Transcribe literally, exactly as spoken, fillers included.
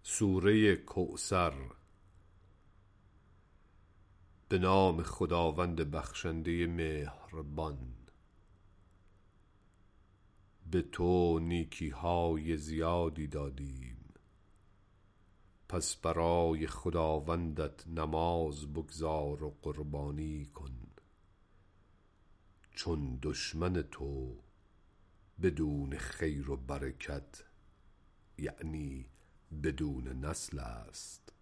سوره کوثر. به نام خداوند بخشنده مهربان. به تو نیکی های زیادی دادیم، پس برای خداوندت نماز بگزار و قربانی کن، چون دشمن تو بدون خیر و برکت، یعنی بدون نسل است.